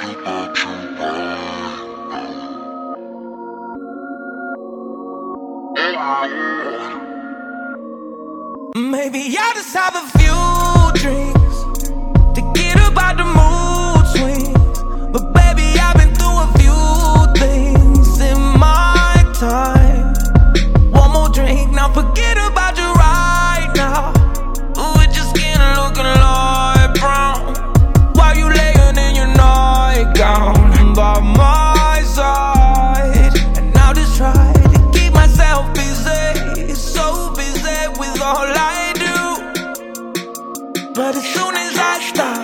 Maybe I'll just have a few drinks to get about the mood swings. But baby, I've been through a few things in my time. One more drink, now forget about you right now. With your skin looking like brown, while you laying in your nightgown by my side. And I'll just try to keep myself busy, so busy with all I do. But as soon as I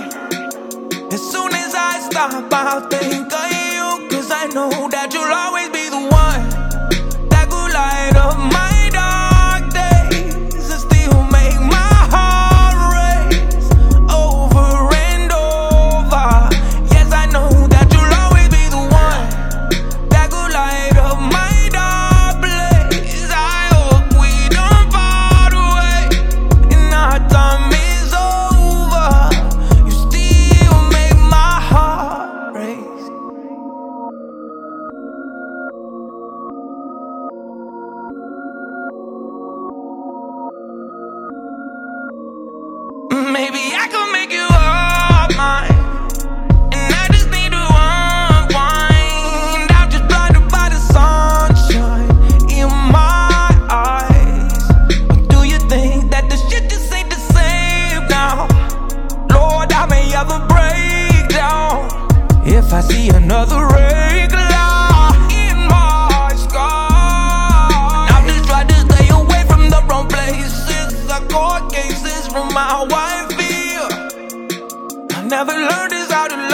stop, I'll think of you. Cause I know that you'll always be the one that could light up my dark days and still make my heart race over and over. Yes, I know that you'll always be the one that could light up my dark place. I hope we don't part away and our time is over. You still make my heart race. Maybe I could make you all mine, and I just need to unwind. I'm just blinded by the sunshine in my eyes. Or do you think that the shit just ain't the same now? Lord, I may have a breakdown if I see another regular in my sky. I've just tried to stay away from the wrong places. I court cases from how I feel. I never learned this how to